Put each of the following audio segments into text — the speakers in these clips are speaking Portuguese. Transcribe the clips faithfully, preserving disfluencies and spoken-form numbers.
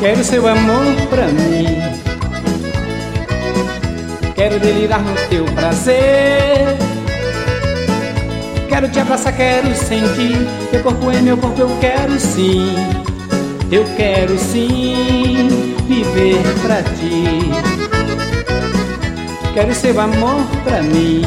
Quero seu amor pra mim, quero delirar no teu prazer. Quero te abraçar, quero sentir teu corpo em meu corpo, eu quero sim. Eu quero sim viver pra ti. Quero seu amor pra mim,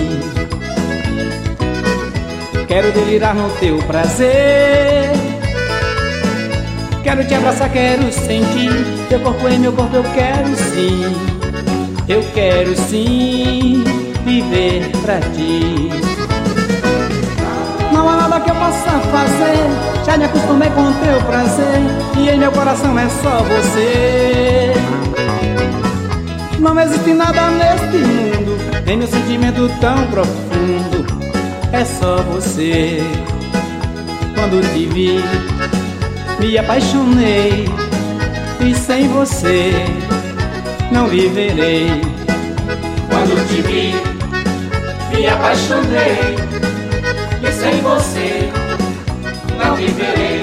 quero delirar no teu prazer. Quero te abraçar, quero sentir teu corpo em meu corpo, eu quero sim. Eu quero sim viver pra ti. Não há nada que eu possa fazer, já me acostumei com o teu prazer, e em meu coração é só você. Não existe nada neste mundo, em meu sentimento tão profundo, é só você. Quando te vi, me apaixonei, e sem você não viverei. Quando te vi, me apaixonei, e sem você não viverei.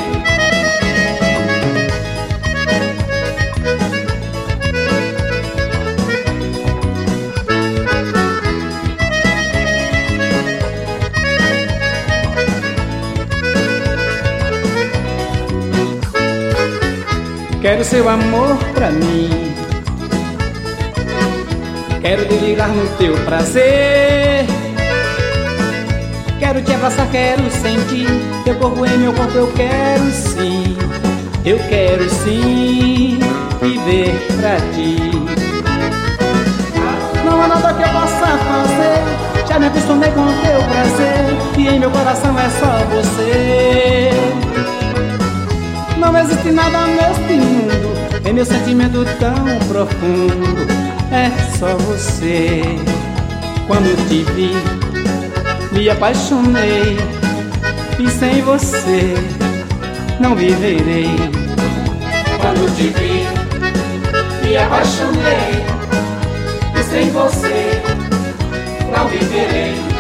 Quero seu amor pra mim, quero delirar no teu prazer. Quero te abraçar, quero sentir teu corpo em meu corpo, eu quero sim. Eu quero sim viver pra ti. Não há nada que eu possa fazer, já me acostumei com o teu prazer, e em meu coração é só você. Não existe nada neste mundo, em meu sentimento tão profundo, é só você. Quando te vi, me apaixonei, e sem você não viverei. Quando te vi, me apaixonei, e sem você não viverei.